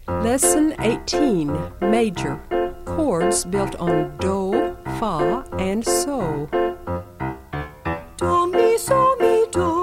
Lesson 18, Major. Chords built on Do, Fa, and So. Do, mi, so, mi, do.